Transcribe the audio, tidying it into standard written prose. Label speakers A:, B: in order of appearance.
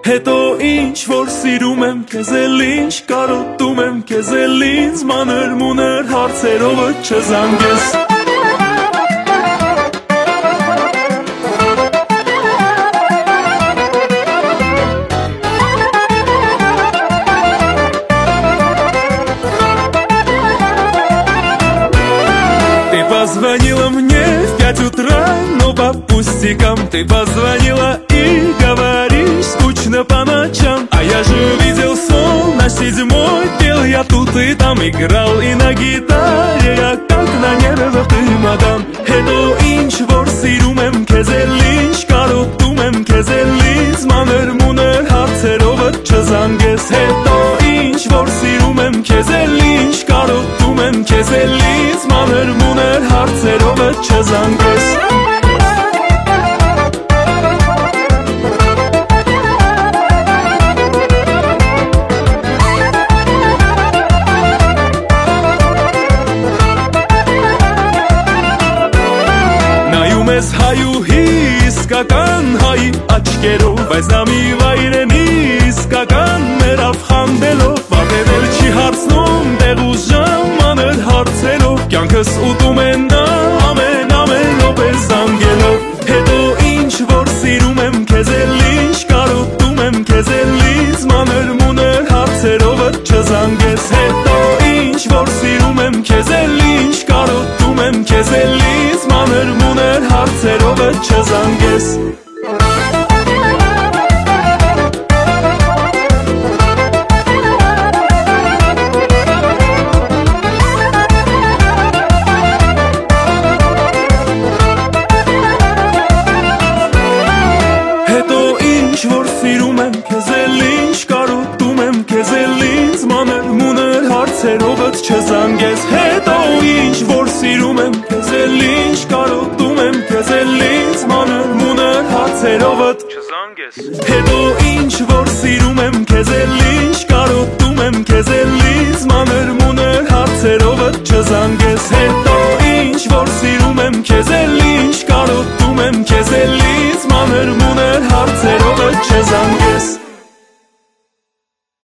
A: Հետո ինչ որ սիրում եմ քեզ էլ ինչ կարոտում եմ քեզ էլ ինձ մանր մուներ հարցերով չզանգես Позвонила мне в 5 утра, но по пустякам Ты позвонила и говоришь скучно по ночам А я же видел сон на 7-й Пел я тут и там, играл и на гитаре Я как на нервах ты, мадам Հետո ինչ որ սիրում եմ քեզ էլ ինչ կարոտում եմ քեզ էլ ինձ մանր մուներ հարցերով չզանգես Հետո ինչ որ սիրում եմ քեզ էլ ինչ կարոտում եմ քեզ էլ ինձ մանր մուներ հարցերով չզանգես Ես հայուհի իսկական հայի աչկերով Բայց նա մի վայրենի իսկական մերավ խանդելով Վատենել չի հարցնում տեղ ու ժամ մանր հարցերով Կյանքս ուտում են նա ամեն րոպե զանգելով Հետո ինչ որ սիրում եմ քեզ էլ ինչ կարոտում եմ քեզ էլ ինձ մանր մուներ հարցերով չզանգես Հետո ինչ որ սիրում եմ քեզ էլ ինչ կարոտում եմ քեզ էլ ինձ մանր մուներ հարցերով չզանգես Հետո ինչ որ սիրում եմ քեզ էլ ինչ կարոտում եմ քեզ էլ ինձ մանր մուներ հարցերով չզանգես Հետո ինչ որ սիրում եմ քեզ էլ ինչ կարոտում եմ քեզ էլ ինձ մանր մուներ հարցերով չզանգես Հետո ինչ որ սիրում եմ քեզ էլ ինչ կարոտում եմ քեզ էլ ինձ մանր մուներ հարցերով չզանգես Հետո ինչ որ սիրում եմ քեզ էլ ինչ կարոտում եմ քեզ էլ ինձ մանր մուներ հարցերով չզանգես